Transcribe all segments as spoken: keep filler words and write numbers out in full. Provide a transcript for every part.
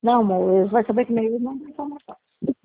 Não, amor, eles vão saber que nem eles não tem informação.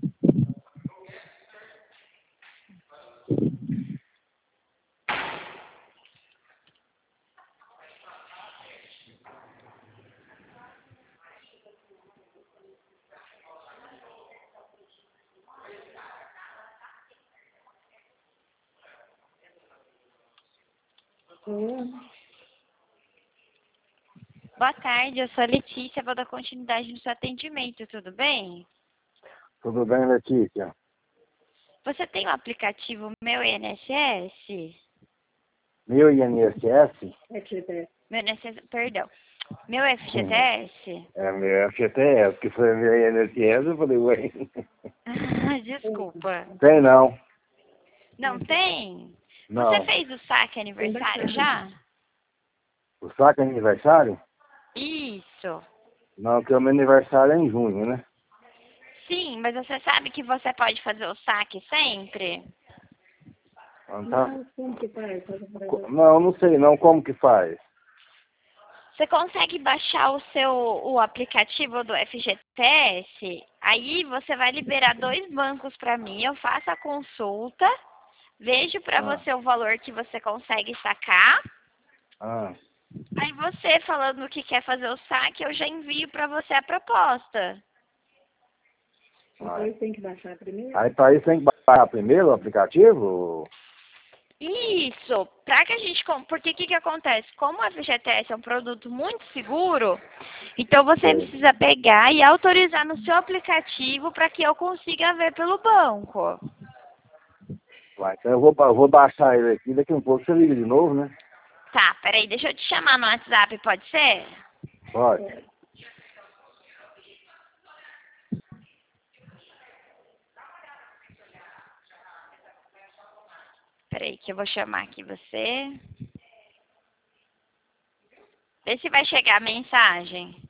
Boa tarde, eu sou a Letícia, vou dar continuidade no seu atendimento, tudo bem? Tudo bem, Letícia? Você tem o aplicativo Meu I N S S? Meu I N S S? É que é. Meu I N S S, perdão. Meu F G T S? É meu F G T S, que foi meu I N S S, eu falei, ué. Desculpa. Tem não. Não tem? Você Não. fez o saque aniversário já? O saque é aniversário? Isso. Não, porque o meu aniversário é em junho, né? Sim, mas você sabe que você pode fazer o saque sempre? Não, tá? Não, como que faz? Co- não, não sei não como que faz. Você consegue baixar o seu o aplicativo do F G T S? Aí você vai liberar dois bancos para mim, eu faço a consulta, vejo para Ah, você o valor que você consegue sacar. ah. Aí você falando que quer fazer o saque, eu já envio para você a proposta. Depois tem que baixar primeiro? Aí para isso tem que baixar primeiro o aplicativo? Isso, para que a gente, com- porque o que que acontece? Como o F G T S é um produto muito seguro, então você Sei. precisa pegar e autorizar no seu aplicativo para que eu consiga ver pelo banco. Vai, então eu vou, ba- eu vou baixar ele aqui, daqui um pouco você liga de novo, né? Tá, peraí, deixa eu te chamar no WhatsApp, pode ser? Pode. Peraí que eu vou chamar aqui você. Vê se vai chegar a mensagem.